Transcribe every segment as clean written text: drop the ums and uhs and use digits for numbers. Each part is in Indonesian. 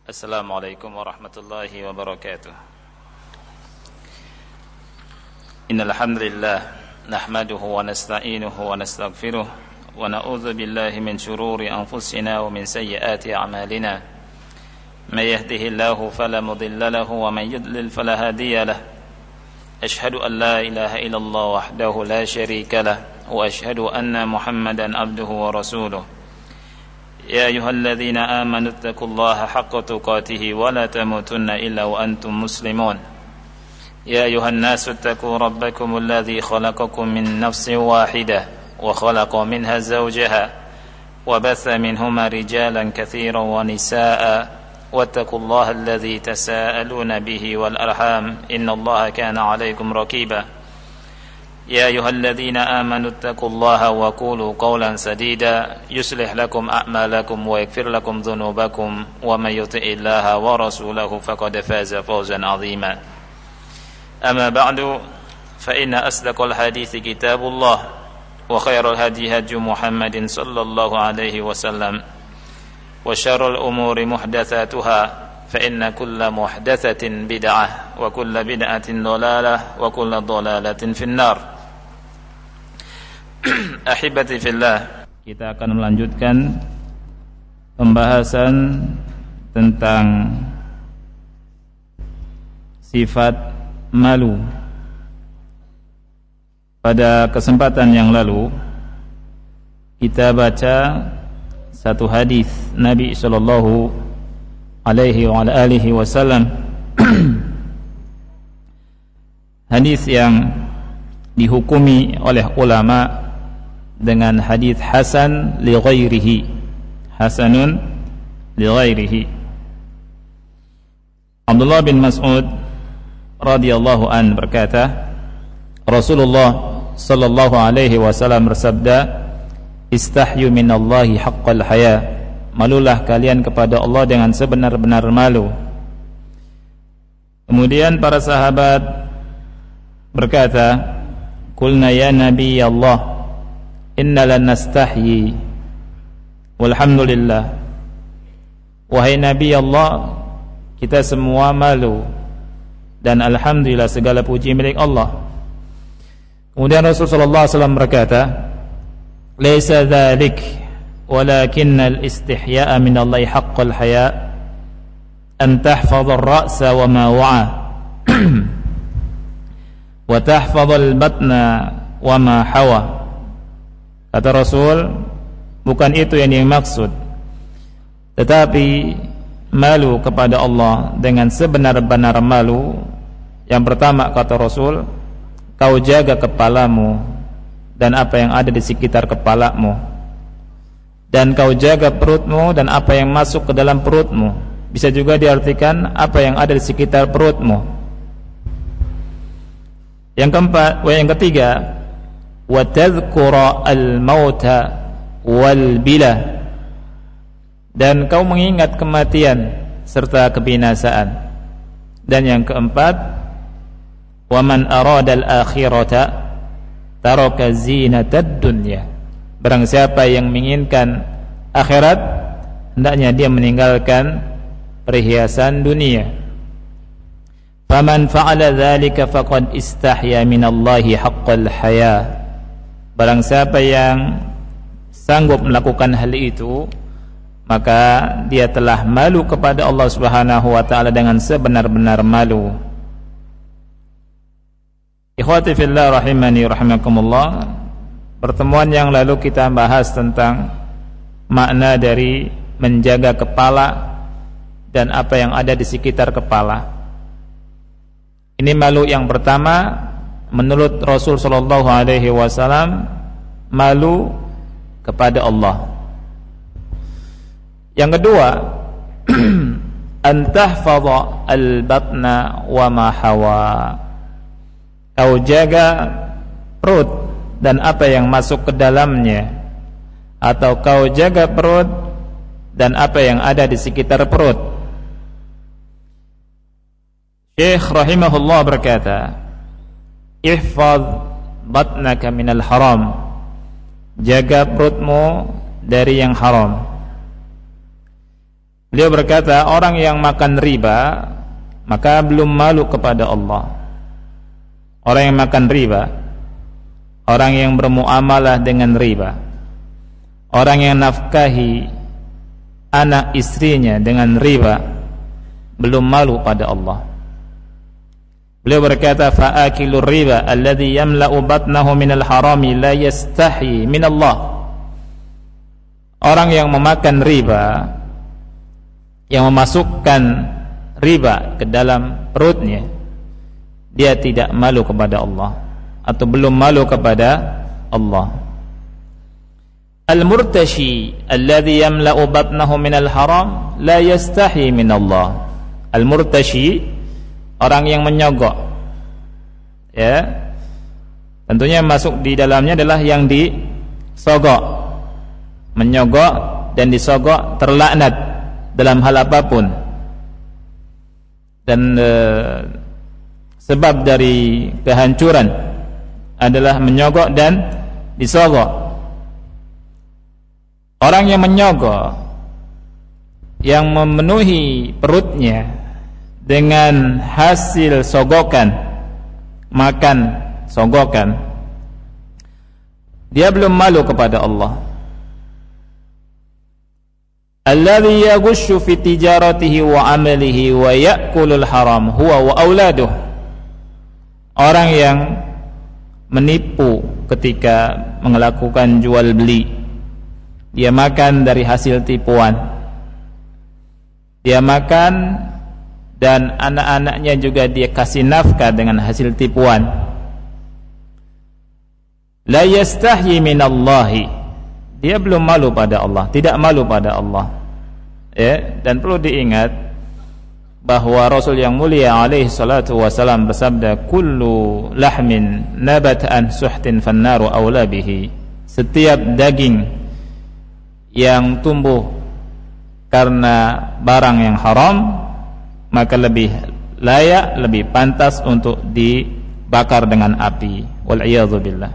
Assalamualaikum warahmatullahi wabarakatuh. Innal hamdalillah nahmaduhu wa nasta'inuhu wa nastaghfiruh wa na'udzu billahi min shururi anfusina wa min sayyiati a'malina. May yahdihillahu fala mudilla lahu wa man yudlil fala hadiya lahu. Ashhadu an la ilaha illallah wahdahu la syarika lahu wa ashhadu anna Muhammadan abduhu wa rasuluh. يا أيها الذين آمنوا اتقوا الله حق تقاته ولا تموتن إلا وأنتم مسلمون يا أيها الناس اتقوا ربكم الذي خلقكم من نفس واحدة وخلق منها زوجها وبث منهما رجالا كثيرا ونساء واتقوا الله الذي تساءلون به والأرحام إن الله كان عليكم رقيبا يا أيها الذين آمنوا اتقوا الله وقولوا قولا سديدا يصلح لكم أعمالكم ويغفر لكم ذنوبكم ومن يطع الله ورسوله فقد فاز فوزا عظيما أما بعد فإن أصدق الحديث كتاب الله وخير الهدي هدي محمد صلى الله عليه وسلم وشر الأمور محدثاتها فإن كل محدثة بدعة وكل بدعة ضلالة وكل ضلالة في النار. Ahibati fillah, kita akan melanjutkan pembahasan tentang sifat malu. Pada kesempatan yang lalu kita baca satu hadis Nabi sallallahu alaihi wa alihi wasallam. Hadis yang dihukumi oleh ulama dengan hadis hasan li ghairihi, hasanun li ghairihi. Abdullah bin Mas'ud radhiyallahu an berkata, Rasulullah sallallahu alaihi wasallam bersabda, istahyu minallahi haqqal haya, malulah kalian kepada Allah dengan sebenar-benar malu. Kemudian para sahabat berkata, qulna ya nabi Allah inna lan nastahyi walhamdulillah, wahai nabi Allah, kita semua malu dan alhamdulillah segala puji milik Allah. Kemudian Rasulullah SAW berkata, laisa dzalik walakinnal istihya'a minallahi haqqul haya an tahfadhar ra'sa wa ma wa'a wa tahfadhal batna wa ma hawa. Kata Rasul, bukan itu yang dimaksud, tetapi malu kepada Allah dengan sebenar-benar malu. Yang pertama, kata Rasul, kau jaga kepalamu dan apa yang ada di sekitar kepalamu, dan kau jaga perutmu dan apa yang masuk ke dalam perutmu. Bisa juga diartikan apa yang ada di sekitar perutmu. Yang keempat, yang ketiga, wa tadhkura al-mauta wal bila, dan kau mengingat kematian serta kebinasaan. Dan yang keempat, wa man arada al-akhirata taraka zinatad dunya, barang siapa yang menginginkan akhirat hendaknya dia meninggalkan perhiasan dunia. Faman fa'ala dzalika faqad istahya minallahi haqqal haya, barang siapa yang sanggup melakukan hal itu, maka dia telah malu kepada Allah Subhanahu wa taala dengan sebenar-benar malu. Ikhwati fillah rahimani rahimakumullah, pertemuan yang lalu kita bahas tentang makna dari menjaga kepala dan apa yang ada di sekitar kepala. Ini malu yang pertama menurut Rasul sallallahu alaihi wasallam, malu kepada Allah. Yang kedua, an tahfadha al-batna wa ma hawa, kau jaga perut dan apa yang masuk ke dalamnya, atau kau jaga perut dan apa yang ada di sekitar perut. Syekh rahimahullah berkata, ihfaz batnaka minal haram, jaga perutmu dari yang haram. Beliau berkata, orang yang makan riba maka belum malu kepada Allah. Orang yang makan riba, orang yang bermuamalah dengan riba, orang yang nafkahi anak istrinya dengan riba, belum malu pada Allah. Beliau berkata, fa'akilur riba alladhi yamla'u batnahu minal harami la yastahi minallah. Orang yang memakan riba, yang memasukkan riba ke dalam perutnya, dia tidak malu kepada Allah atau belum malu kepada Allah. Al-murtashi alladhi yamla'u batnahu minal haram la yastahi minallah. Al-murtashi, orang yang menyogok, ya, tentunya masuk di dalamnya adalah yang disogok. Menyogok dan disogok terlaknat dalam hal apapun. Dan sebab dari kehancuran adalah menyogok dan disogok. Orang yang menyogok, yang memenuhi perutnya dengan hasil sogokan, makan sogokan, dia belum malu kepada Allah. Alladhi yaghushu fi tijaratihi wa amalihi wa ya'kulul haram huwa wa auladuh. Orang yang menipu ketika melakukan jual beli, dia makan dari hasil tipuan, dia makan dan anak-anaknya juga dia kasih nafkah dengan hasil tipuan. La yastahyi minallahi, dia belum malu pada Allah, tidak malu pada Allah. Ya, dan perlu diingat bahwa Rasul yang mulia alaihi salatu wasalam bersabda, kullu lahmin nabata an suhtin fannaru aula bihi. Setiap daging yang tumbuh karena barang yang haram, maka lebih layak, lebih pantas untuk dibakar dengan api. Wal iyadzu billah.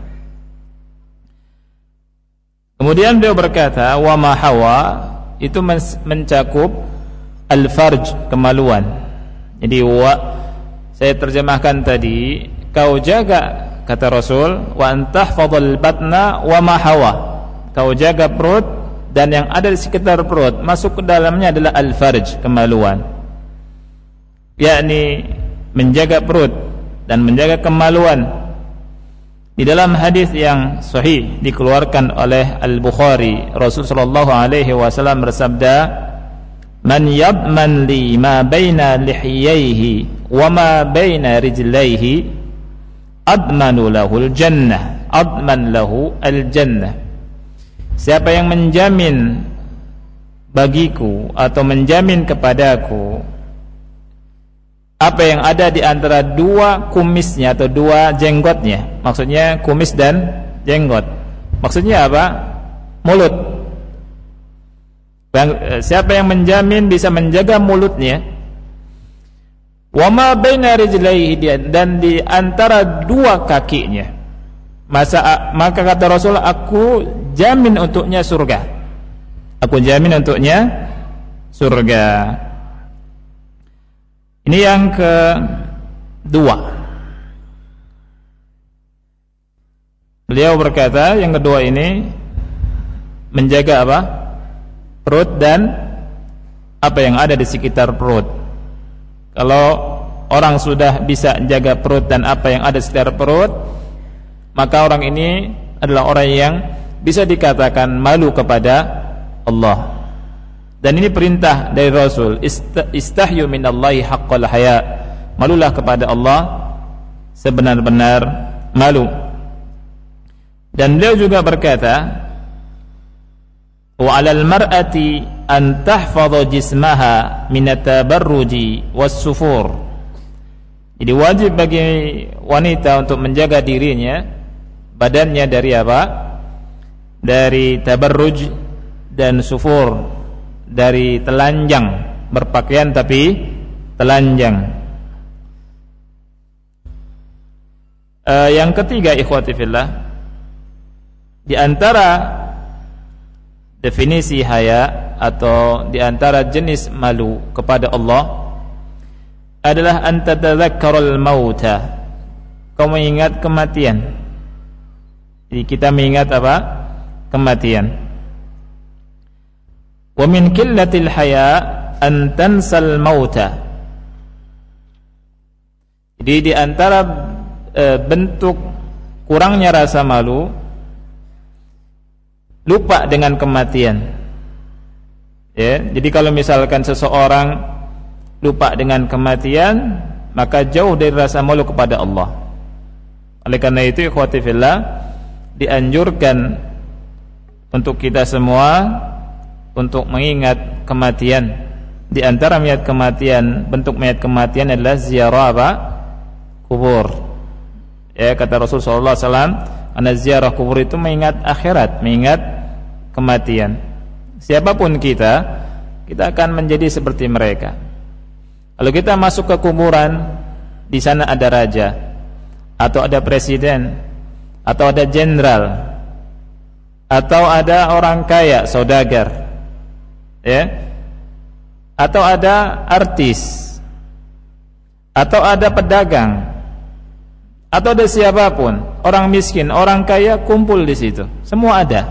Kemudian beliau berkata, wa ma hawa, itu mencakup al-farj, kemaluan. Jadi saya terjemahkan tadi, kau jaga, kata Rasul, wa antahfadhal batna wa ma hawa, kau jaga perut dan yang ada di sekitar perut, masuk ke dalamnya adalah al-farj, kemaluan, yakni menjaga perut dan menjaga kemaluan. Di dalam hadis yang sahih dikeluarkan oleh Al-Bukhari, Rasulullah sallallahu alaihi wasallam bersabda, "Man yadman li ma baina lihiyaihi wa ma baina rijlaihi admanu lahu al-jannah." Adman lahu al-jannah. Siapa yang menjamin bagiku atau menjamin kepadaku apa yang ada di antara dua kumisnya atau dua jenggotnya, maksudnya kumis dan jenggot, maksudnya apa? Mulut. Siapa yang menjamin bisa menjaga mulutnya, wa ma baina rijlaihi, dan di antara dua kakinya, maka kata Rasul, aku jamin untuknya surga. Aku jamin untuknya surga. Ini yang kedua. Beliau berkata, yang kedua ini menjaga apa? Perut dan apa yang ada di sekitar perut. Kalau orang sudah bisa jaga perut dan apa yang ada di sekitar perut, maka orang ini adalah orang yang bisa dikatakan malu kepada Allah. Dan ini perintah dari Rasul, istahyu minallahi haqqal haya, malulah kepada Allah sebenar-benar malu. Dan beliau juga berkata, wa 'alal mar'ati an tahfadha jismaha min at-tabarruji was-sufur. Jadi wajib bagi wanita untuk menjaga dirinya, badannya dari apa? Dari tabarruj dan sufur, dari telanjang, berpakaian tapi telanjang. Yang ketiga, ikhwati fillah, di antara definisi haya atau di antara jenis malu kepada Allah adalah an tatadzakkarul mauta, kau mengingat kematian. Jadi kita mengingat apa? Kematian. Wa min qillatil haya an tansal mauta. Jadi di antara bentuk kurangnya rasa malu, lupa dengan kematian. Ya, jadi kalau misalkan seseorang lupa dengan kematian, maka jauh dari rasa malu kepada Allah. Oleh karena itu, ikhwati fillah, dianjurkan untuk kita semua untuk mengingat kematian. Di antara bentuk mayat kematian adalah ziarah apa? Kubur. Ya, kata Rasulullah SAW, karena ziarah kubur itu mengingat akhirat, mengingat kematian. Siapapun kita akan menjadi seperti mereka. Kalau kita masuk ke kuburan, di sana ada raja, atau ada presiden, atau ada jenderal, atau ada orang kaya, saudagar, ya, atau ada artis, atau ada pedagang, atau ada siapapun, orang miskin, orang kaya, kumpul di situ, semua ada,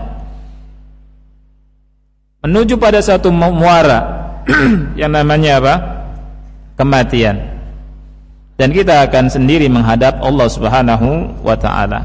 menuju pada satu muara yang namanya apa? Kematian. Dan kita akan sendiri menghadap Allah Subhanahu wa ta'ala.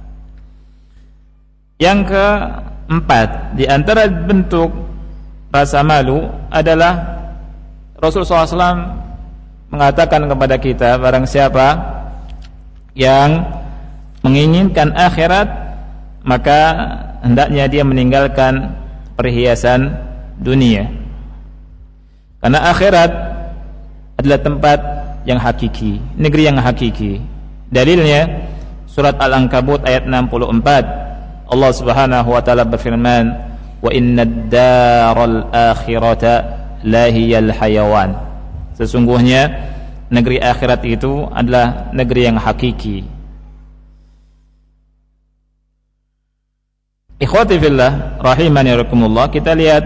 Yang keempat, di antara bentuk rasa malu adalah Rasulullah SAW mengatakan kepada kita, barang siapa yang menginginkan akhirat, maka hendaknya dia meninggalkan perhiasan dunia. Karena akhirat adalah tempat yang hakiki, negeri yang hakiki. Dalilnya surat Al-Ankabut ayat 64. Allah Subhanahu wa taala berfirman, "Wa innad daral akhirata lahiyal hayawan." Sesungguhnya negeri akhirat itu adalah negeri yang hakiki. Ikhwati fillah rahimani rahimakumullah, kita lihat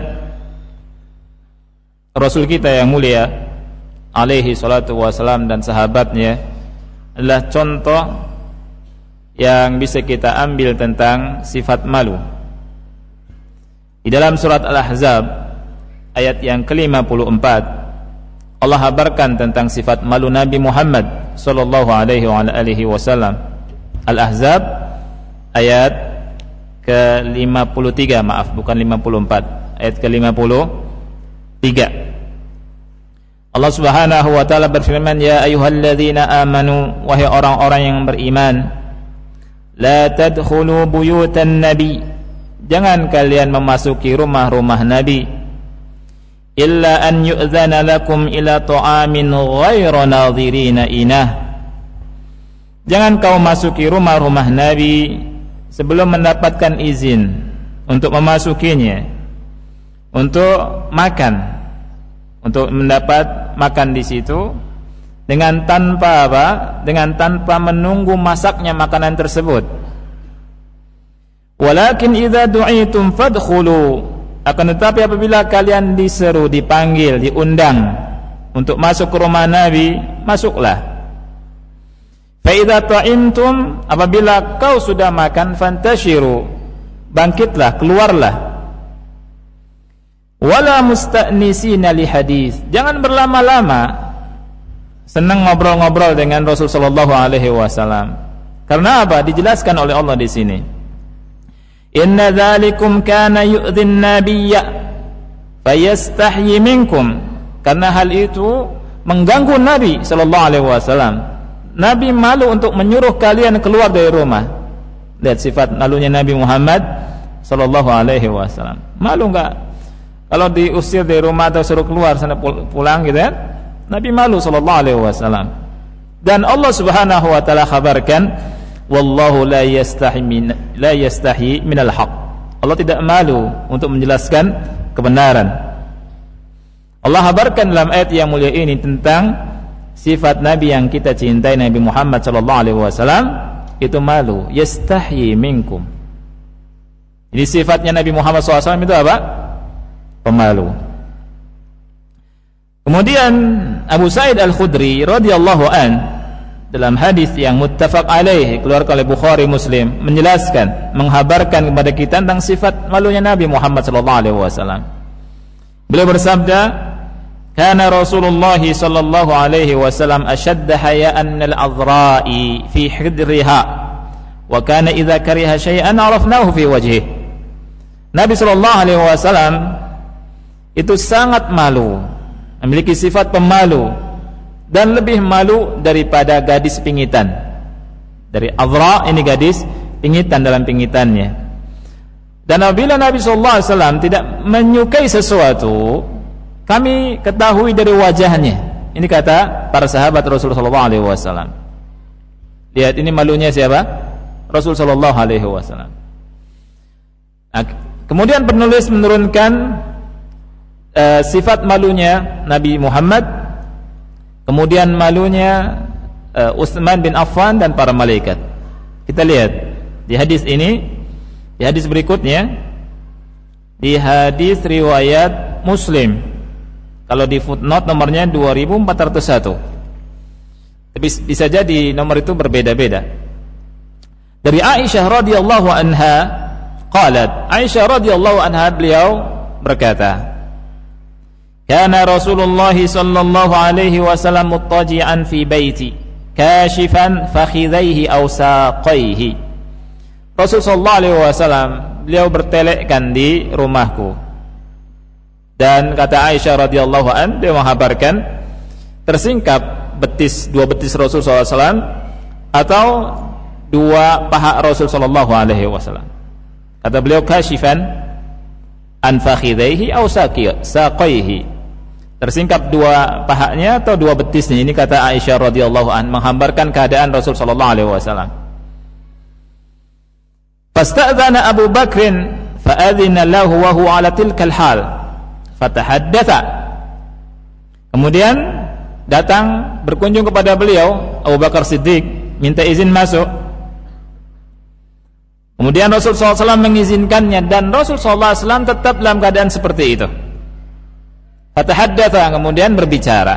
Rasul kita yang mulia alaihi salatu wassalam dan sahabatnya adalah contoh yang bisa kita ambil tentang sifat malu. Di dalam surat Al-Ahzab ayat yang ke-54, Allah habarkan tentang sifat malu Nabi Muhammad sallallahu alaihi wa alihi wasallam. Al-Ahzab ayat ke-53, maaf, bukan 54, ayat ke-53. Allah Subhanahu wa taala berfirman, "Ya ayyuhalladzina amanu, wahai orang-orang yang beriman, la tadkhulu buyutan nabi, jangan kalian memasuki rumah-rumah Nabi, illa an yu'dzana lakum ila ta'amin ghairu nadhirina inah." Jangan kau masuki rumah-rumah Nabi sebelum mendapatkan izin untuk memasukinya, untuk makan, untuk mendapat makan di situ dengan tanpa apa? Dengan tanpa menunggu masaknya makanan tersebut. Walakin idza du'itum fadkhulu, akan tetapi apabila kalian diseru, dipanggil, diundang untuk masuk ke rumah Nabi, masuklah. Fa idza ta'imtum, apabila kau sudah makan, fantashiru, bangkitlah, keluarlah. Wala musta'nisina li hadis, jangan berlama-lama senang ngobrol-ngobrol dengan Rasul sallallahu alaihi wasallam. Karena apa? Dijelaskan oleh Allah di sini. Inna dzalikum kana yu'dhin nabiyya fayastahyi minkum. Karena hal itu mengganggu Nabi sallallahu alaihi wasallam. Nabi malu untuk menyuruh kalian keluar dari rumah. Lihat sifat malunya Nabi Muhammad sallallahu alaihi wasallam. Malu enggak? Kalau diusir dari rumah atau suruh keluar sana pulang gitu kan? Nabi malu sallallahu alaihi wasallam. Dan Allah Subhanahu wa taala khabarkan, wallahu la yastahi minal haq. Allah tidak malu untuk menjelaskan kebenaran. Allah kabarkan dalam ayat yang mulia ini tentang sifat Nabi yang kita cintai, Nabi Muhammad sallallahu alaihi wasallam, itu malu, yastahi minkum. Jadi sifatnya Nabi Muhammad SAW itu apa? pemalu. Kemudian Abu Sa'id Al-Khudri radhiyallahu an dalam hadis yang muttafaq alaih keluarkan oleh Bukhari Muslim menjelaskan, menghabarkan kepada kita tentang sifat malunya Nabi Muhammad sallallahu alaihi wasallam. Beliau bersabda, "Kana Rasulullah sallallahu alaihi wasallam ashadda haya'an min al-adhra'i fi hidriha wa kana idza kariha syai'an 'arafnahu fi wajhihi." Nabi sallallahu alaihi wasallam itu sangat malu, memiliki sifat pemalu dan lebih malu daripada gadis pingitan. Dari adhra ini gadis pingitan dalam pingitannya. Dan apabila Nabi sallallahu alaihi wasallam tidak menyukai sesuatu, kami ketahui dari wajahnya. Ini kata para sahabat Rasulullah sallallahu alaihi wasallam. Lihat ini malunya siapa? Rasul sallallahu alaihi wasallam. Nah, kemudian penulis menurunkan sifat malunya Nabi Muhammad, kemudian malunya Utsman bin Affan dan para malaikat. Kita lihat di hadis ini, di hadis berikutnya, di hadis riwayat Muslim. Kalau di footnote nomornya 2401. Tapi bisa jadi nomor itu berbeda-beda. Dari Aisyah radhiyallahu anha, qalat, Aisyah radhiyallahu anha beliau berkata, "Kana Rasulullah sallallahu alaihi wasallam muttaji'an fi baiti, kashifan fakhidhaihi aw saqaihi." Rasul sallallahu alaihi wasallam beliau bertelekkan di rumahku. Dan kata Aisyah radhiyallahu an, dia menghabarkan tersingkap dua betis Rasul sallallahu alaihi wasallam atau dua paha Rasul sallallahu alaihi wasallam. Kata beliau, kashifan an fakhidhaihi aw saqaihi, tersingkap dua pahanya atau dua betisnya. Ini kata Aisyah radhiyallahu an, menghambarkan keadaan Rasul sallallahu alaihi wasallam. Fasta'dzana Abu Bakr fa'adzina lahu wa huwa 'ala tilkal hal fatahaddatsa. Kemudian datang berkunjung kepada beliau Abu Bakar Siddiq, minta izin masuk. Kemudian Rasul sallallahu alaihi wasallam mengizinkannya dan Rasul sallallahu alaihi wasallam tetap dalam keadaan seperti itu. Fatahaddatsa, kemudian berbicara.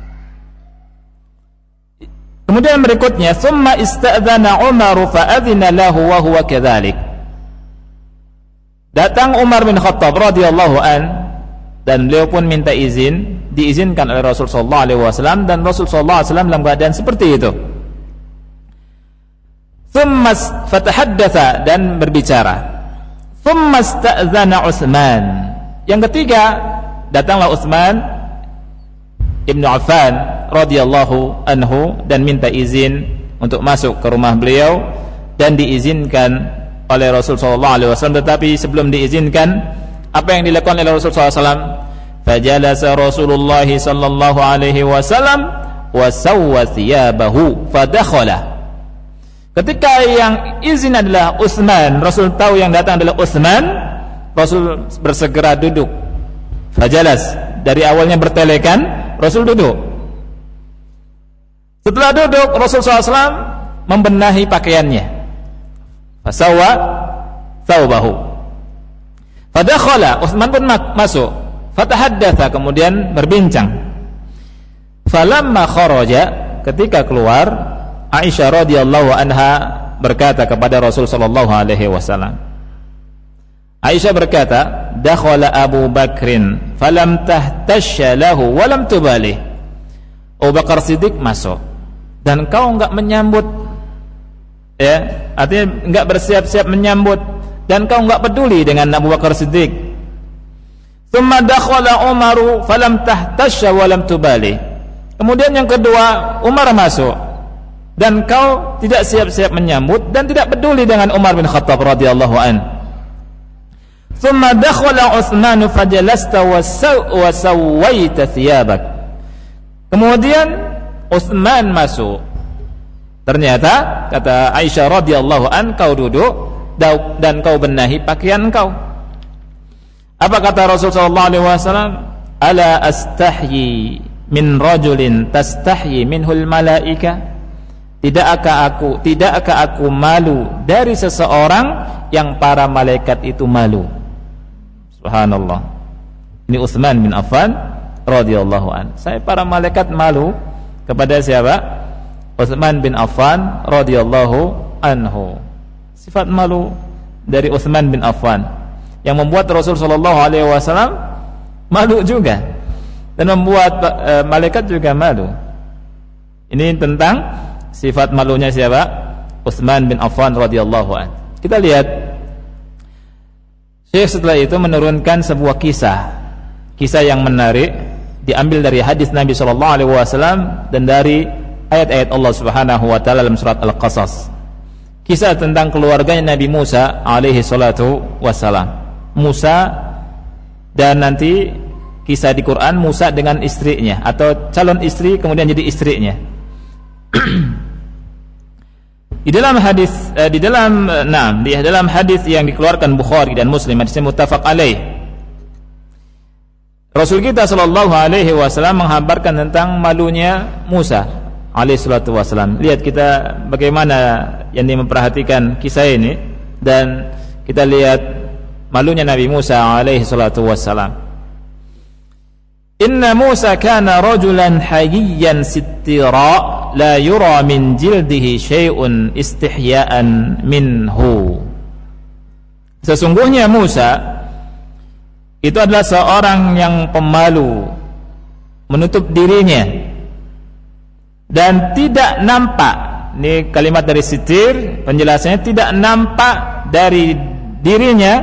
Kemudian berikutnya, "Tsumma ista'dzana Umar fa'adzina lahu wa huwa kadzalik." Datang Umar bin Khattab radhiyallahu an dan beliau pun minta izin, diizinkan oleh Rasul sallallahu alaihi wasallam dan Rasul sallallahu alaihi wasallam dalam keadaan seperti itu. Tsumma fatahaddatsa, dan berbicara. Tsumma ista'dzana Utsman. Yang ketiga, datanglah Utsman Ibnu Affan radhiyallahu anhu dan minta izin untuk masuk ke rumah beliau dan diizinkan oleh Rasul sallallahu alaihi wasallam. Tetapi sebelum diizinkan, apa yang dilakukan oleh Rasul sallallahu alaihi wasallam? Fajalasa Rasulullah sallallahu alaihi wasallam wa sawwa thiyabahu fadakhala. Ketika yang izin adalah Utsman, Rasul tahu yang datang adalah Utsman, Rasul bersegera duduk. Fajalas, dari awalnya bertelekan, Rasul duduk. Setelah duduk, Rasul SAW membenahi pakaiannya. Fasawwa thawbahu. Fadakhala, Utsman pun masuk. Fatahaddatsa, kemudian berbincang. Falamma kharaja, ketika keluar, Aisyah radhiyallahu anha berkata kepada Rasul sallallahu alaihi wasallam. Aisyah berkata, "Dakhala Abu Bakrin falam tahtashya lahu wa lam tubalih." Abu Bakar Siddiq masuk dan kau enggak menyambut, ya, artinya enggak bersiap-siap menyambut dan kau enggak peduli dengan Abu Bakar Siddiq. Tsumma dakhala Umaru falam tahtashya wa lam tubalih. Kemudian yang kedua, Umar masuk dan kau tidak siap-siap menyambut dan tidak peduli dengan Umar bin Khattab radhiyallahu an. Tsumma dakhala Utsman fajalasta wa sawwaita thiyabak. Kemudian Utsman masuk. Ternyata kata Aisyah radhiyallahu an, kau duduk dan kau benahi pakaian kau. Apa kata Rasul sallallahu alaihi wasallam? Ala astahyi min rajulin tastahyi minhul malaika? Tidakkah aku malu dari seseorang yang para malaikat itu malu? Subhanallah. Ini Utsman bin Affan radhiyallahu an. Para malaikat malu kepada siapa? Utsman bin Affan radhiyallahu anhu. Sifat malu dari Utsman bin Affan yang membuat Rasul sallallahu alaihi wasallam malu juga dan membuat malaikat juga malu. Ini tentang sifat malunya siapa? Utsman bin Affan radhiyallahu an. Kita lihat Syekh setelah itu menurunkan sebuah kisah yang menarik, diambil dari hadis Nabi sallallahu alaihi wasallam dan dari ayat-ayat Allah Subhanahu wa taala dalam surat Al-Qasas. Kisah tentang keluarganya Nabi Musa alaihi salatu wassalam. Musa, dan nanti kisah di Quran Musa dengan istrinya atau calon istri kemudian jadi istrinya. Di dalam hadis yang dikeluarkan Bukhari dan Muslim, hadis muttafaq alaih, Rasul kita sallallahu alaihi wasallam menghabarkan tentang malunya Musa alaihi salatu wasallam. Lihat kita bagaimana yang memperhatikan kisah ini, dan kita lihat malunya Nabi Musa alaihi salatu wasallam. Inna Musa kana rajulan hayyan sittira la yura min jildihi syai'un istihya'an minhu. Sesungguhnya Musa itu adalah seorang yang pemalu, menutup dirinya dan tidak nampak. Ini kalimat dari sitir, penjelasannya tidak nampak dari dirinya,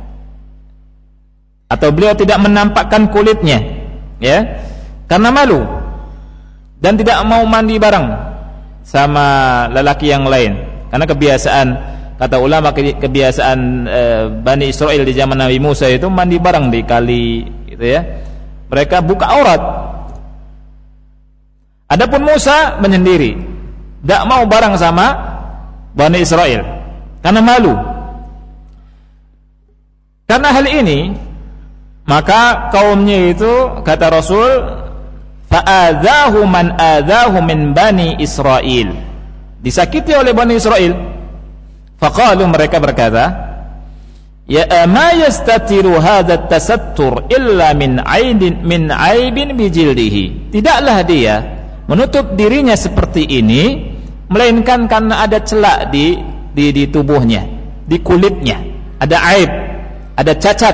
atau beliau tidak menampakkan kulitnya, ya, karena malu dan tidak mau mandi bareng sama lelaki yang lain. Karena kebiasaan, kata ulama, kebiasaan Bani Israel di zaman Nabi Musa itu mandi bareng di kali, gitu ya. Mereka buka aurat. Adapun Musa menyendiri, tidak mau bareng sama Bani Israel karena malu. Karena hal ini, maka kaumnya itu, kata Rasul, fa'adzahu man adzahu min Bani Israel, disakiti oleh Bani Israel. Faqalu, mereka berkata, ya ama yastatiru hadha at-tasattur illa min aibin bijildihi. Tidaklah dia menutup dirinya seperti ini melainkan karena ada celak di tubuhnya, di kulitnya, ada aib, ada cacat.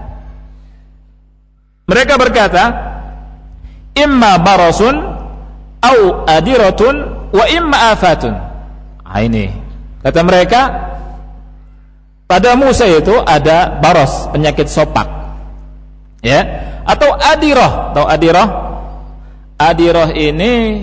Mereka berkata, imma barasun au adiratun wa imma afatun. Ini kata mereka, pada Musa itu ada baros, penyakit sopak, ya, atau adirah. Tahu adirah? Adirah ini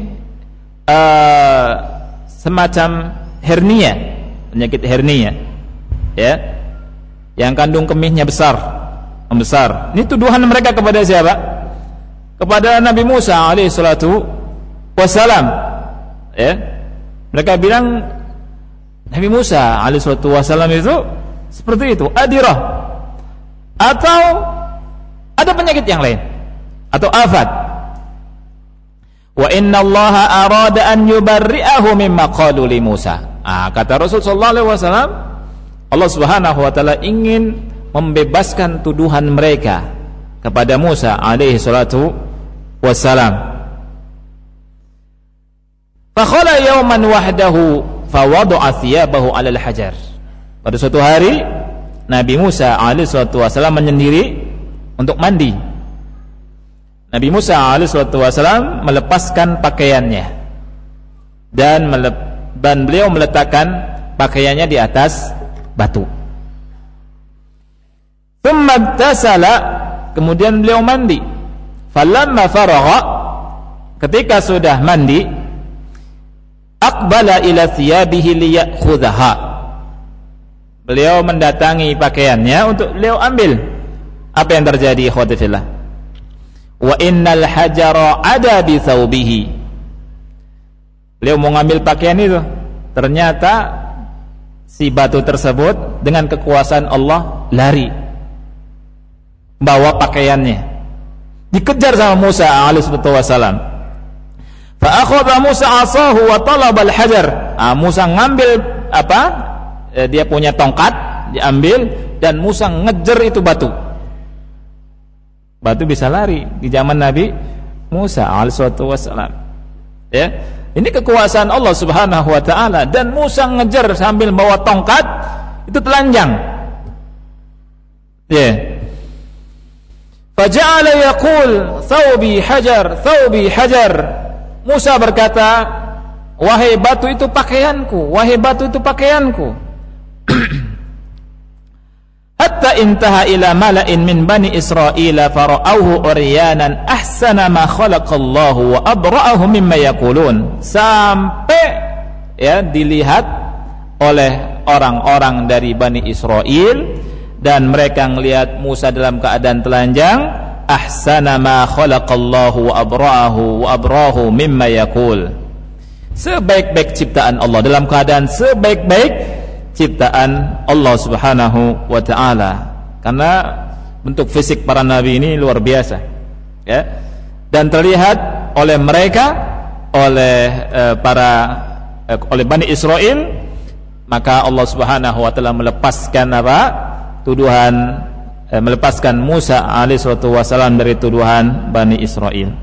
semacam hernia, penyakit hernia, ya, yang kandung kemihnya membesar. Ini tuduhan mereka kepada siapa? Kepada Nabi Musa alaihi salatu wassalam, ya. Mereka bilang Nabi Musa alaihi salatu wassalam itu seperti itu, adirah, atau ada penyakit yang lain, atau afat. Wa inna Allaha arada an yubarri'ahu mimma qalu li Musa. Kata Rasul sallallahu alaihi wasallam, Allah Subhanahu wa taala ingin membebaskan tuduhan mereka kepada Musa alaihi salatu wassalam. Fakhala yawman wahdahu fawada'a thiyabahu 'alal hajar. Pada suatu hari Nabi Musa alaihi salatu wassalam menyendiri untuk mandi. Nabi Musa alaihi salatu wassalam melepaskan pakaiannya dan beliau meletakkan pakaiannya di atas batu. Tsumma tasala, kemudian beliau mandi. Falamma faragha, ketika sudah mandi, aqbala ila thiyabihi liya'khudhaha. Beliau mendatangi pakaiannya untuk beliau ambil. Apa yang terjadi, ikhwati fillah? Wa innal hajara ada bi thawbihi. Beliau mau ngambil pakaian itu, ternyata si batu tersebut dengan kekuasaan Allah lari, bawa pakaiannya, dikejar sama Musa alaihi wasallam. Fa akhadha Musa asahu wa talaba al-hajar. Musa ngambil dia punya tongkat, diambil, dan Musa ngejar itu batu. Batu bisa lari di zaman Nabi Musa alaihissalatu wassalam. Ya, ini kekuasaan Allah Subhanahu wa taala, dan Musa ngejar sambil bawa tongkat, itu telanjang. Ya. Faja'ala yaqul thawbi hajar. Musa berkata, wahai batu itu pakaianku, wahai batu itu pakaianku. Hatta intaha ila mala'in min bani Israila fara'auhu uryanan ahsana ma khalaqallahu wa abra'ahu mimma yaqulun. Sampai ya dilihat oleh orang-orang dari Bani Israel, dan mereka melihat Musa dalam keadaan telanjang. Ahsana ma khalaqallahu wa abra'ahu mimma yaqul. Sebaik-baik ciptaan Allah, dalam keadaan sebaik-baik ciptaan Allah Subhanahu wa ta'ala. Karena bentuk fisik para nabi ini luar biasa, ya. Dan terlihat oleh mereka, oleh oleh Bani Israel, maka Allah Subhanahu wa ta'ala melepaskan tuduhan, melepaskan Musa alaihissalatu wassalam dari tuduhan Bani Israel.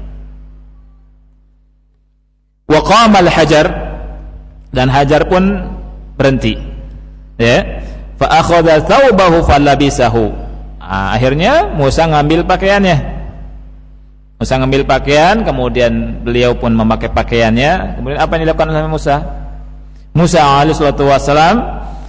Wa qama al-hajar, dan hajar pun berhenti. Ya, fa akhadha thawbahu falabisahu. Akhirnya Musa ngambil pakaiannya. Musa ngambil pakaian, kemudian beliau pun memakai pakaiannya. Kemudian apa yang dilakukan oleh Musa? Musa alaihissalatu wassalam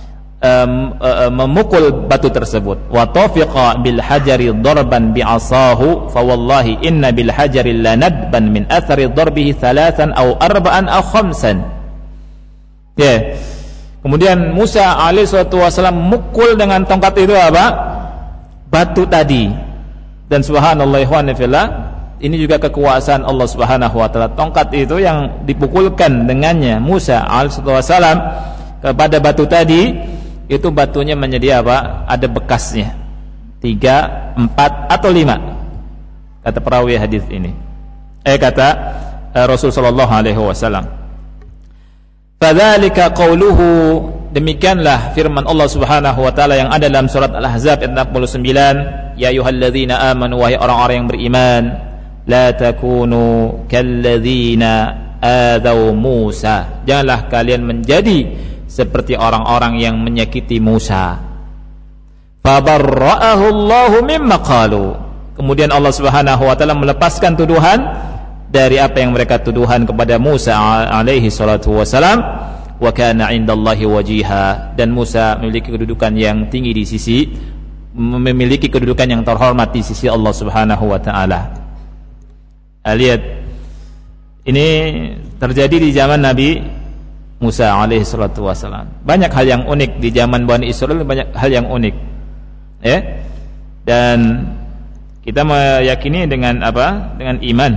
memukul batu tersebut. Wa tafiqa bil hajari darban bi asahu fa wallahi inna bil hajari lanadban min athari darbihi 3 aw 4 aw 5. Ya. Kemudian Musa alaihissalatu wassalam mukul dengan tongkat itu apa? Batu tadi. Dan subhanallah ikhwan fillah, ini juga kekuasaan Allah Subhanahu wa taala. Tongkat itu yang dipukulkan dengannya Musa alaihissalatu wassalam kepada batu tadi, itu batunya menjadi apa? Ada bekasnya. 3, 4 atau 5. Kata perawi hadis ini. Kata Rasul sallallahu alaihi wasallam. Fadzalika qauluhu, demikianlah firman Allah Subhanahu wa taala yang ada dalam surat Al-Ahzab ayat 69, ya ayyuhalladzina amanu, wahai orang-orang yang beriman, la takunu kalladzina adzau Musa, janganlah kalian menjadi seperti orang-orang yang menyakiti Musa. Fabarra'ahu Allahu mimma qalu, kemudian Allah Subhanahu wa taala melepaskan tuduhan dari apa yang mereka tuduhan kepada Musa alaihi salatu wasalam. Wa kana 'indallahi wajiha, dan Musa memiliki kedudukan yang tinggi di sisi, memiliki kedudukan yang terhormat di sisi Allah Subhanahu wa taala. Lihat, ini terjadi di zaman Nabi Musa alaihi salatu wasalam. Banyak hal yang unik di zaman Bani Israel, banyak hal yang unik. Ya. Dan kita meyakini dengan apa? Dengan iman.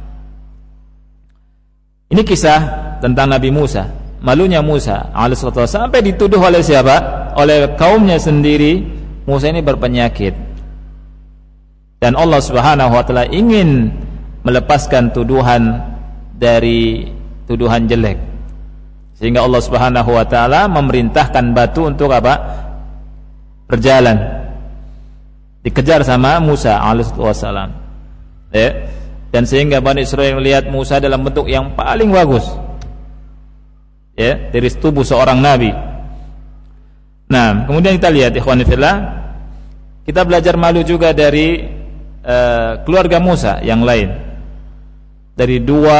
Ini kisah tentang Nabi Musa. Malunya Musa alaihissalam sampai dituduh oleh siapa? Oleh kaumnya sendiri. Musa ini berpenyakit. Dan Allah Subhanahu wa taala ingin melepaskan tuduhan dari tuduhan jelek. Sehingga Allah Subhanahu wa taala memerintahkan batu untuk apa? Berjalan. Dikejar sama Musa alaihissalam. Ya. Dan sehingga Bani Israel melihat Musa dalam bentuk yang paling bagus, ya, dari tubuh seorang nabi. Nah, kemudian kita lihat ikhwan fillah, kita belajar malu juga dari keluarga Musa yang lain, dari dua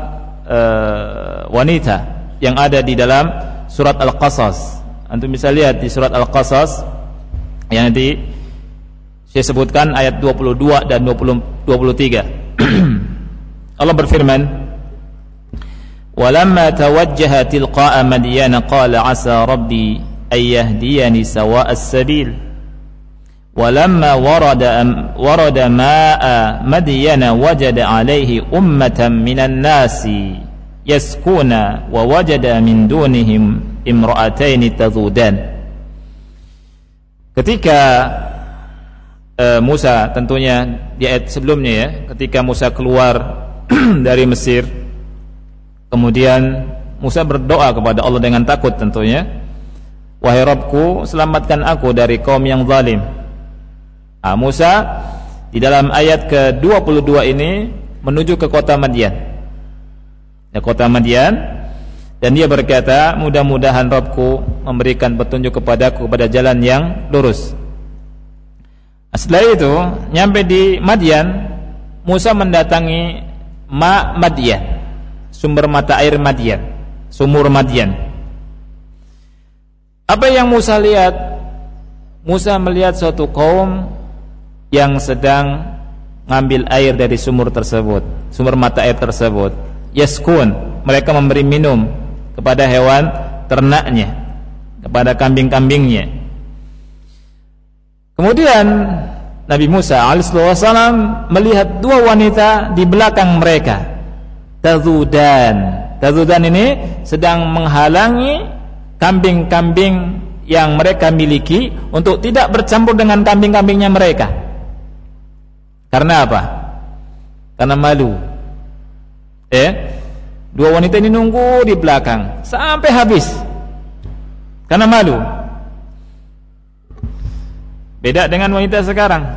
wanita yang ada di dalam surat Al-Qasas. Antum bisa lihat di surat Al-Qasas yang nanti saya sebutkan ayat 22 dan 23. Allah berfirman, "Walamma tawajjaha tilqa'a Madyan qala 'asa rabbi ay yahdiyani sawa'as sabil. Walamma warada ma'a Madyan wajada 'alayhi ummatan minan nasi yaskuna wa wajada min dunihim imra'atayn tazudan." Ketika Musa, tentunya di ayat sebelumnya ya, ketika Musa keluar dari Mesir, kemudian Musa berdoa kepada Allah dengan takut tentunya, "Wahai Rabbku, selamatkan aku dari kaum yang zalim." Musa di dalam ayat ke-22 ini menuju ke kota Madian. Ya, kota Madian, dan dia berkata, mudah-mudahan Rabbku memberikan petunjuk kepadaku pada jalan yang lurus. Setelah itu, nyampe di Madian, Musa mendatangi Madian, sumber mata air Madian, sumur Madian. Apa yang Musa lihat? Musa melihat suatu kaum yang sedang ngambil air dari sumur tersebut, sumber mata air tersebut. Yaskun, mereka memberi minum kepada hewan ternaknya, kepada kambing-kambingnya. Kemudian Nabi Musa alaihissalam melihat dua wanita di belakang mereka. Tazudan ini sedang menghalangi kambing-kambing yang mereka miliki untuk tidak bercampur dengan kambing-kambingnya mereka. Karena apa? Karena malu. Dua wanita ini nunggu di belakang sampai habis karena malu. Beda dengan wanita sekarang,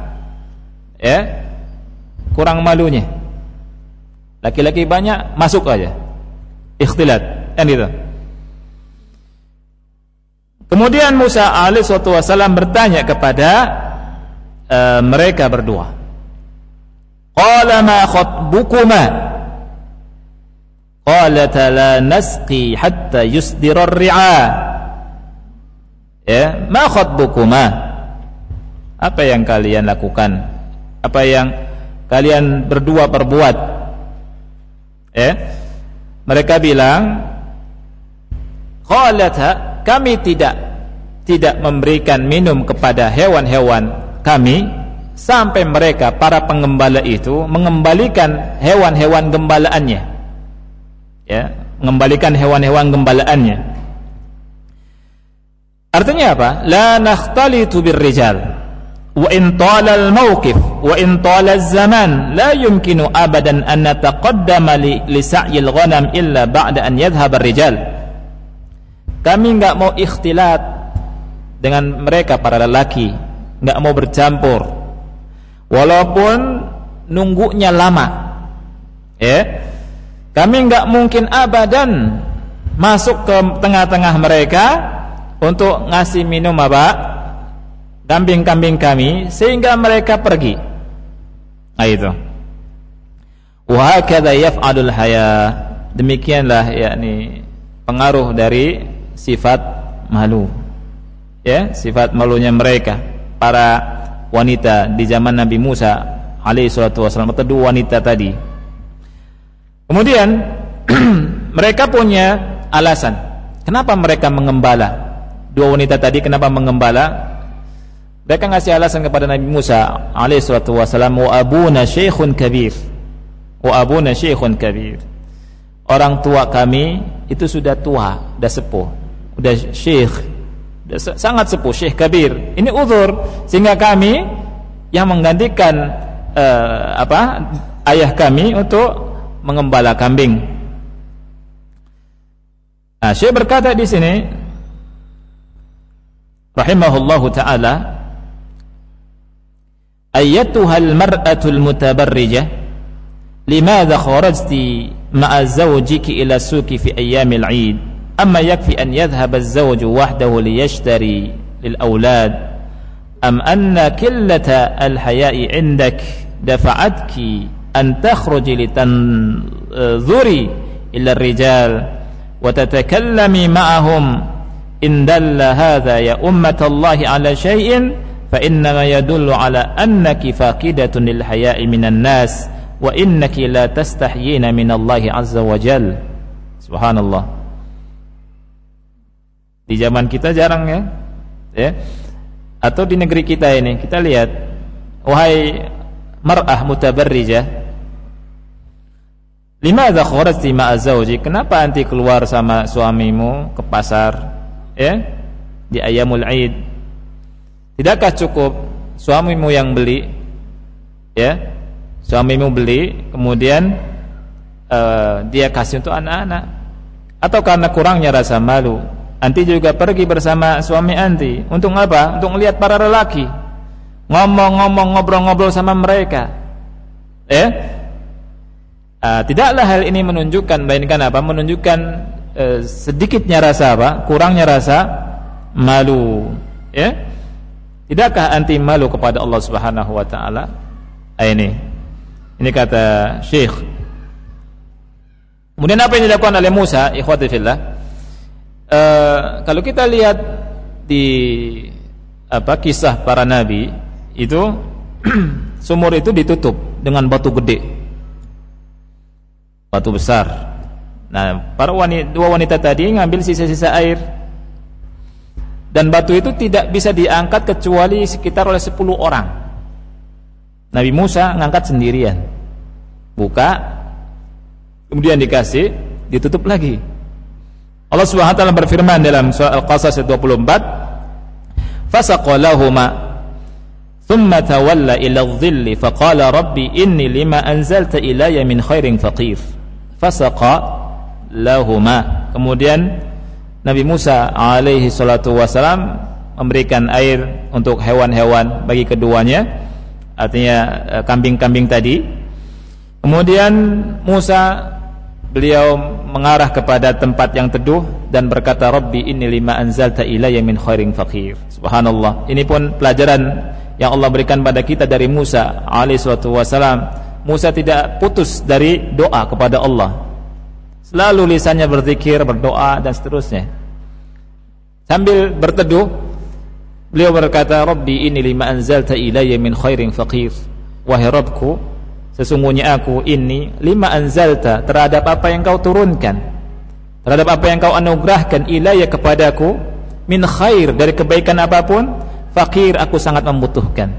kurang malunya. Laki-laki banyak masuk aja, ikhtilat, kan itu. Kemudian Musa alaihissalam bertanya kepada mereka berdua. Qala ma khatbukuma? Qalata la nasqi hatta yusdira ar-ri'a. Ma khatbukuma? Apa yang kalian lakukan? Apa yang kalian berdua perbuat? Mereka bilang, qalata, kami tidak memberikan minum kepada hewan-hewan kami sampai mereka para pengembala itu mengembalikan hewan-hewan gembalaannya, mengembalikan hewan-hewan gembalaannya. Artinya apa? La nakhtalitu birrijal wa in tala al-mawqif wa in tala az-zaman la yumkinu abadan an nataqaddama li sa'yil ghanam illa ba'da an yadhhab ar-rijal. Kami enggak mau ikhtilat dengan mereka para lelaki, enggak mau bercampur walaupun nunggunya lama. Kami enggak mungkin abadan masuk ke tengah-tengah mereka untuk ngasih minum kambing-kambing kami sehingga mereka pergi. Nah itu. Wa hakadha yaf'alul haya. Demikianlah yakni pengaruh dari sifat malu. Sifat malunya mereka para wanita di zaman Nabi Musa alaihi salatu wasallam, atau dua wanita tadi. Kemudian mereka punya alasan kenapa mereka mengembala. Dua wanita tadi kenapa mengembala? Mereka ngasih alasan kepada Nabi Musa alaihi salatu wasallam, wa abuna syekhun kabir. Wa abuna syekhun kabir. Orang tua kami itu sudah tua, sudah sepuh, sudah syekh, sudah sangat sepuh, syekh kabir. Ini uzur sehingga kami yang menggantikan ayah kami untuk mengembala kambing. Nah, Syekh berkata di sini rahimahullahu taala, ayyatuhal mar'atul mutabarrijah limadha kharajti ma'a zawjiki ila suqi fi ayyamil 'id amma yakfi an yadhhab az-zawju wahdahu liyashtari lil awlad am anna qillata al-haya'i 'indak dafa'atki an takhruji litanzuri ila ar-rijal wa tatakallami ma'ahum in dalla hadha ya ummatallahi ala shay'in fa innama yadullu ala annaki faqidatun lil haya'i minan nas wa innaki la tastahyina minallahi azza wa jal. Subhanallah. Di zaman kita jarang ya. Atau di negeri kita ini kita lihat, wahai mar'ah mutabarrijah, limadza kharajti ma'a zawji? Kenapa anti keluar sama suamimu ke pasar di ayyamul 'id? Tidakkah cukup suamimu yang beli? Suamimu beli, kemudian dia kasih untuk anak-anak. Atau karena kurangnya rasa malu, anti juga pergi bersama suami anti. Untuk apa? Untuk melihat para lelaki. ngomong-ngomong, ngobrol-ngobrol sama mereka. Tidaklah hal ini menunjukkan, melainkan apa? Menunjukkan sedikitnya rasa apa? Kurangnya rasa malu. Tidakkah anti malu kepada Allah Subhanahu wa taala? Ini kata Syekh. Kemudian apa yang dilakukan oleh Musa, ikhwati fillah? Kalau kita lihat di kisah para nabi itu sumur itu ditutup dengan batu gede, batu besar. Nah, dua wanita tadi ngambil sisa-sisa air, dan batu itu tidak bisa diangkat kecuali sekitar oleh 10 orang. Nabi Musa ngangkat sendirian, buka, kemudian dikasih, ditutup lagi. Allah Subhanahu wa taala berfirman dalam surah Al-Qasas 24, fasaqalahuma thumma tawalla ila adh-dhilli faqala rabbi inni lima anzalta ilayya min khairin faqir. Fasaqa lahuma. Kemudian Nabi Musa alaihi salatu wasalam memberikan air untuk hewan-hewan bagi keduanya, artinya kambing-kambing tadi. Kemudian beliau mengarah kepada tempat yang teduh dan berkata, Rabbi inni lima anzalta ilayya min khairin faqir. Subhanallah. Ini pun pelajaran yang Allah berikan pada kita dari Musa alaihi salatu wasalam. Musa tidak putus dari doa kepada Allah. Selalu lisannya berzikir, berdoa dan seterusnya. Sambil berteduh, beliau berkata, Rabbi inni lima anzalta ilayya min khairin faqir. Wahai Rabbku, sesungguhnya aku ini lima anzalta, terhadap apa yang kau turunkan, terhadap apa yang kau anugerahkan, ilayya kepadaku, min khair, dari kebaikan apapun, fakir, aku sangat membutuhkan.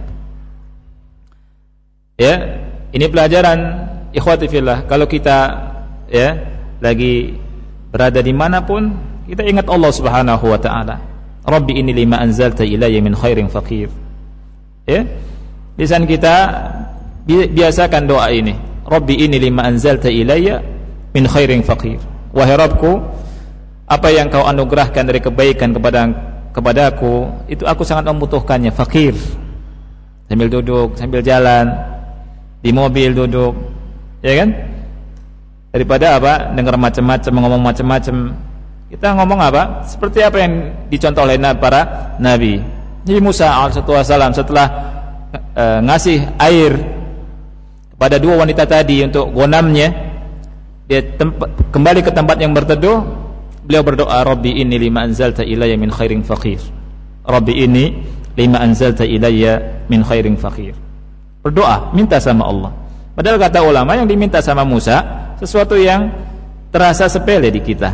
Ini pelajaran ikhwati fillah. Kalau kita lagi berada dimanapun, kita ingat Allah Subhanahu wa ta'ala. Rabbi inni lima anzalta ilayya min khairin faqir. Lisan kita biasakan doa ini, Rabbi inni lima anzalta ilayya min khairin faqir. Wahai Rabbku, apa yang kau anugerahkan dari kebaikan kepadaku, itu aku sangat membutuhkannya, fakir. Sambil duduk, sambil jalan, di mobil duduk, ya kan? Daripada apa? Dengar macam-macam, ngomong macam-macam. Kita ngomong apa? Seperti apa yang dicontoh oleh para nabi. Nabi Musa alaihissalam setelah ngasih air pada dua wanita tadi untuk gonamnya, dia kembali ke tempat yang berteduh. Beliau berdoa, Rabbi inni lima anzalta ilayya min khairin faqir. Rabbi inni lima anzalta ilayya min khairin faqir. Berdoa, minta sama Allah. Padahal kata ulama, yang diminta sama Musa sesuatu yang terasa sepele di kita.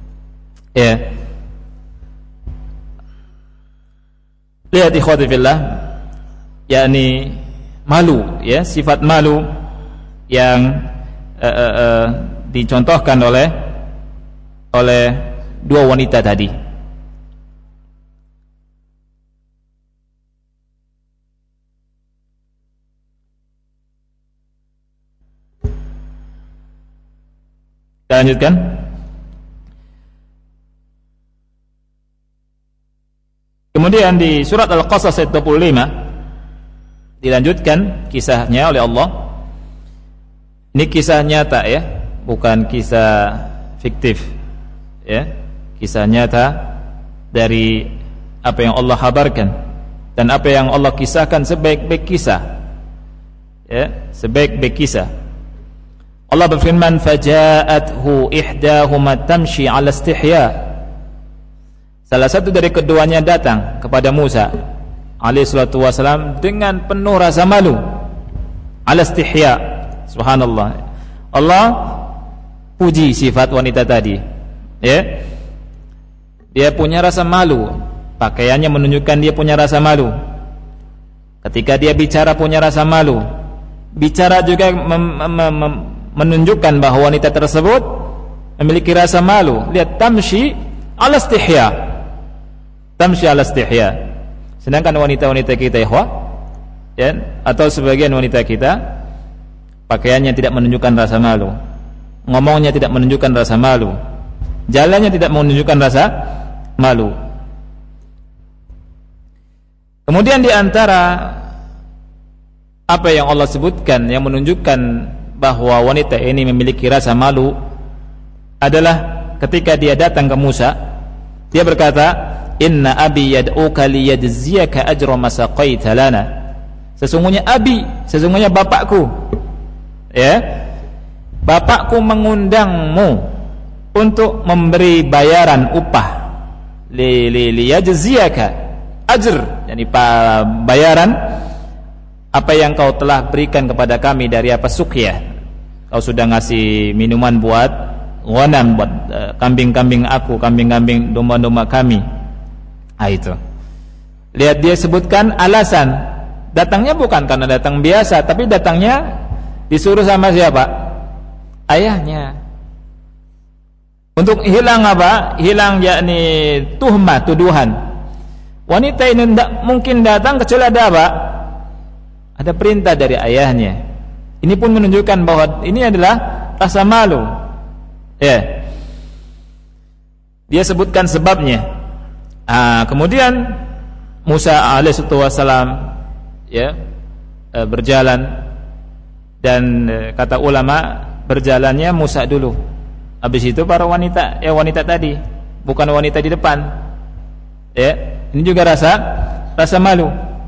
Lihat ikhwati fillah, yakni malu, sifat malu yang dicontohkan oleh dua wanita tadi. Kita lanjutkan. Kemudian di surat Al-Qasas ayat 25 dilanjutkan kisahnya oleh Allah. Ini kisah nyata, bukan kisah fiktif, kisah nyata dari apa yang Allah kabarkan dan apa yang Allah kisahkan sebaik-baik kisah, sebaik-baik kisah. Allah berfirman, faja'athu ihdahuma tamshi 'ala istihya. Salah satu dari keduanya datang kepada Musa alaihi salatu wasalam dengan penuh rasa malu, 'ala istihya. Subhanallah. Allah puji sifat wanita tadi, dia punya rasa malu. Pakaiannya menunjukkan dia punya rasa malu. Ketika dia bicara punya rasa malu. Bicara juga menunjukkan bahwa wanita tersebut memiliki rasa malu. Lihat, tamshi 'ala istihya. Tamshi 'ala istihya. Sedangkan wanita-wanita kita, atau sebagian wanita kita, pakaiannya tidak menunjukkan rasa malu, ngomongnya tidak menunjukkan rasa malu, jalannya tidak menunjukkan rasa malu. Kemudian di antara apa yang Allah sebutkan yang menunjukkan bahwa wanita ini memiliki rasa malu adalah ketika dia datang ke Musa, dia berkata, "Inna abi yad'uka liyajziyaka ajra ma saqaita lana." Sesungguhnya bapakku, ya, bapakku mengundangmu untuk memberi bayaran upah, liyajziyaka ajr, yani bayaran apa yang kau telah berikan kepada kami dari apa suqyah. Kau sudah ngasih minuman buat ghanam, buat kambing-kambing aku, kambing-kambing domba-domba kami. Itu. Lihat dia sebutkan alasan. Datangnya bukan karena datang biasa, tapi datangnya disuruh sama siapa? Ayahnya. Untuk hilang apa? Hilang yakni tuhmah, tuduhan. Wanita ini tidak mungkin datang kecuali ada apa? Ada perintah dari ayahnya. Ini pun menunjukkan bahwa ini adalah rasa malu. Ya. Dia sebutkan sebabnya. Kemudian Musa alaihissalam ya berjalan, dan kata ulama berjalannya Musa dulu. Habis itu para wanita tadi, bukan wanita di depan. Ya, ini juga rasa malu.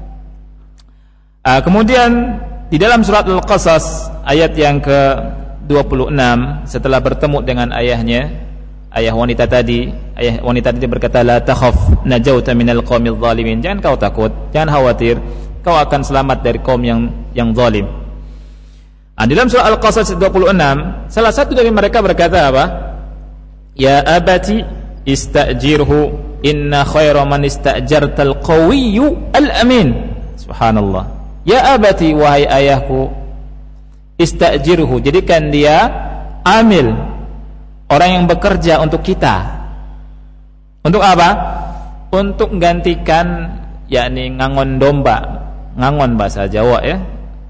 Kemudian di dalam surat Al-Qasas ayat yang ke-26, setelah bertemu dengan ayahnya, ayah wanita tadi berkata, "La takhaf, najauta minal qaumil zalimin." Jangan kau takut, jangan khawatir, kau akan selamat dari kaum yang zalim. Di dalam surah Al-Qasas 26, salah satu dari mereka berkata apa? "Ya abati istajirhu, inna khaira man istajartal qawiyyu al-amin." Subhanallah. Ya abati, wahai ayahku, istajirhu, jadikan dia amil, orang yang bekerja untuk kita. Untuk apa? Untuk menggantikan yakni ngangon domba, ngangon bahasa Jawa ya,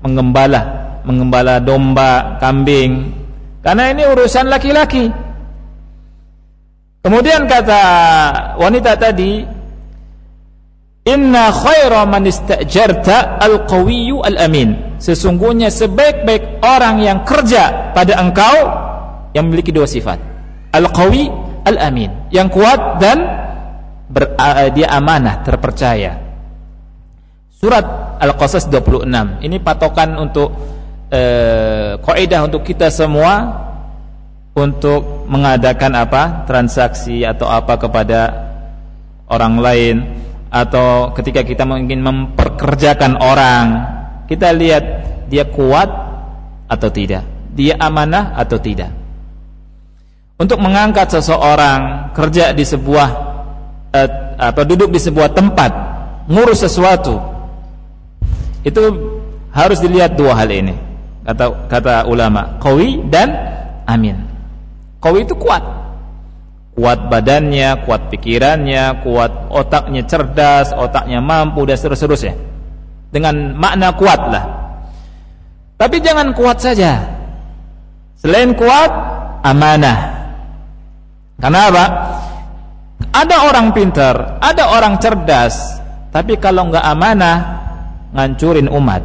mengembala domba, kambing. Karena ini urusan laki-laki. Kemudian kata wanita tadi, "Inna khaira man istajarta al-qawiyyu al-amin." Sesungguhnya sebaik-baik orang yang kerja pada engkau yang memiliki dua sifat, al-qawi, al-amin, yang kuat dan dia amanah, terpercaya. Surat Al-Qasas 26 ini patokan untuk kaidah untuk kita semua untuk mengadakan apa? Transaksi atau apa kepada orang lain, atau ketika kita ingin memperkerjakan orang, kita lihat dia kuat atau tidak, dia amanah atau tidak. Untuk mengangkat seseorang kerja di sebuah atau duduk di sebuah tempat, ngurus sesuatu, itu harus dilihat dua hal ini. Kata ulama, qawi dan amin. Qawi itu kuat badannya, kuat pikirannya, kuat otaknya, cerdas, otaknya mampu, dan seterusnya. Dengan makna kuat lah. Tapi jangan kuat saja. Selain kuat, amanah. Karena apa? Ada orang pintar, ada orang cerdas, tapi kalau enggak amanah, ngancurin umat.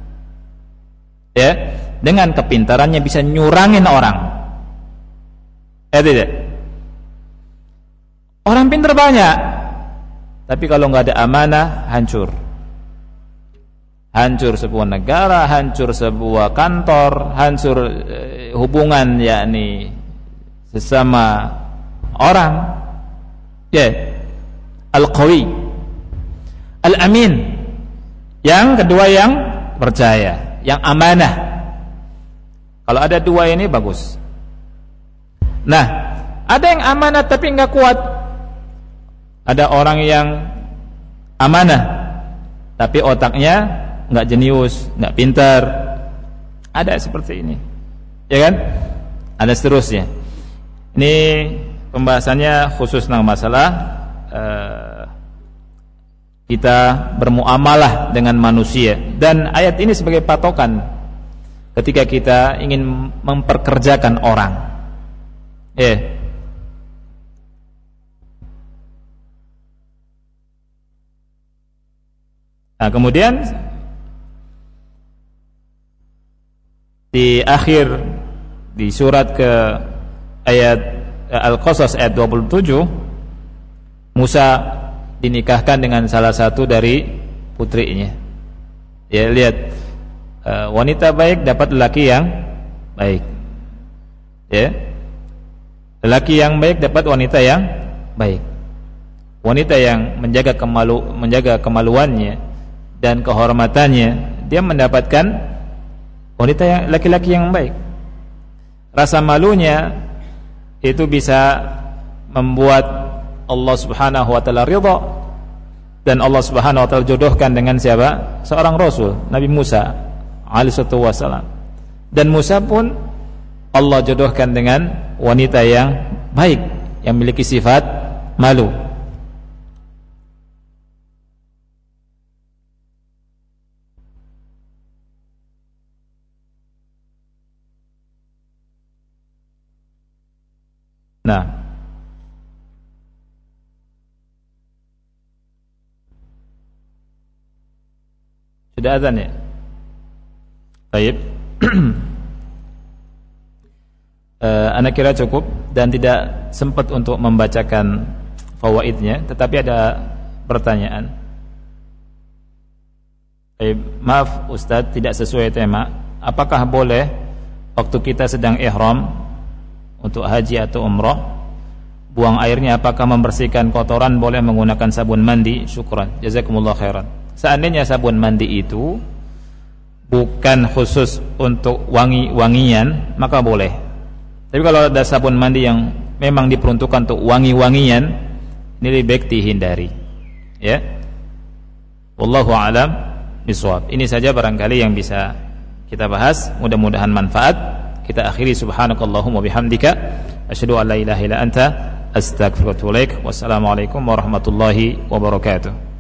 Ya, dengan kepintarannya bisa nyurangin orang. Tidak. Orang pintar banyak, tapi kalau nggak ada amanah, hancur. Hancur sebuah negara, hancur sebuah kantor, hancur hubungan yakni sesama orang. Ya, al-qawi, al-amin. Yang kedua yang percaya, yang amanah. Kalau ada dua ini bagus. Nah, ada yang amanah tapi nggak kuat. Ada orang yang amanah tapi otaknya nggak jenius, nggak pintar. Ada seperti ini, ya kan? Ada seterusnya. Ini pembahasannya khusus tentang masalah kita bermuamalah dengan manusia, dan ayat ini sebagai patokan ketika kita ingin memperkerjakan orang. Nah, kemudian di akhir di surat ke ayat Al-Qasas ayat 27, Musa dinikahkan dengan salah satu dari putrinya. Ya, lihat, wanita baik dapat lelaki yang baik. Ya. Lelaki yang baik dapat wanita yang baik. Wanita yang menjaga kemaluannya dan kehormatannya, dia mendapatkan wanita yang laki-laki yang baik. Rasa malunya itu bisa membuat Allah Subhanahu wa taala ridha, dan Allah Subhanahu wa taala jodohkan dengan siapa? Seorang rasul, Nabi Musa alaihi wassalam. Dan Musa pun Allah jodohkan dengan wanita yang baik, yang memiliki sifat malu. Nah, sudah azan ya? Baik. Ana kira cukup dan tidak sempat untuk membacakan fawaidnya, tetapi ada pertanyaan. Maaf Ustadz, tidak sesuai tema. Apakah boleh waktu kita sedang ihram untuk haji atau umrah, buang airnya apakah membersihkan kotoran, boleh menggunakan sabun mandi? Syukran, jazakumullah khairan. Seandainya sabun mandi itu bukan khusus untuk wangi-wangian, maka boleh. Tapi kalau ada sabun mandi yang memang diperuntukkan untuk wangi-wangian, ini lebih baik dihindari. Ya. Wallahu a'lam bishawab. Ini saja barangkali yang bisa kita bahas, mudah-mudahan manfaat. Kita akhiri, subhanakallahumma bihamdika asyhadu an la ilaha illa anta astaghfiruka wa atubu ilaik. Wassalamualaikum warahmatullahi wabarakatuh.